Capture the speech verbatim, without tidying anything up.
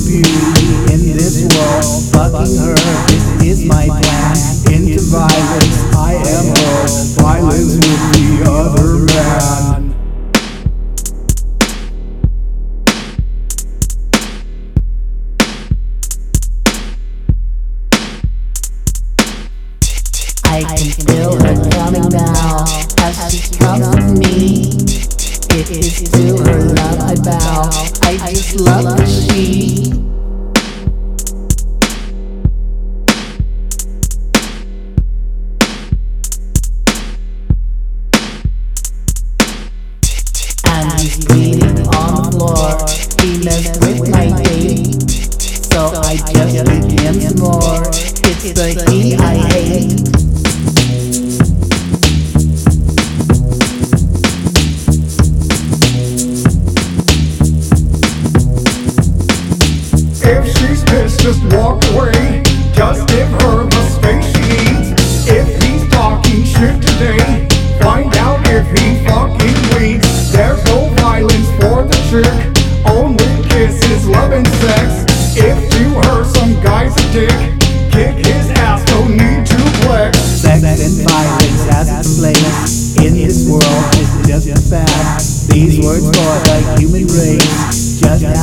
beauty in this world. Fucking her, this is my plan. Into violence, I am her. Violence with the other man. I can feel her coming now as she comes to me. It is to her love I bow. I just love her she. And he's bleeding on the floor. He messed with my date, so I just give him some more. It's the he I hate. If she's pissed, just walk away. Just give her the space she needs. If he's talking shit today, find out if he fucking bleeds. There's no violence for the chick, only kisses, love and sex. If to her some guy's a dick, kick his ass, no need to flex. Sex and violence has its place in this world. It's just a fact. These words for the human race. Just